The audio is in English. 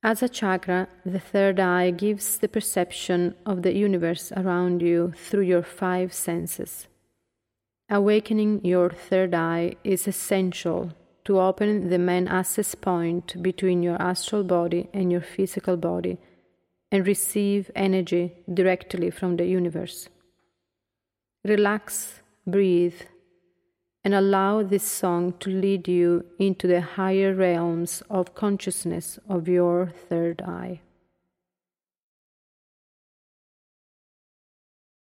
As a chakra, the third eye gives the perception of the universe around you through your 5 senses. Awakening your third eye is essential to open the main access point between your astral body and your physical body and receive energy directly from the universe. Relax, breathe, and allow this song to lead you into the higher realms of consciousness of your third eye.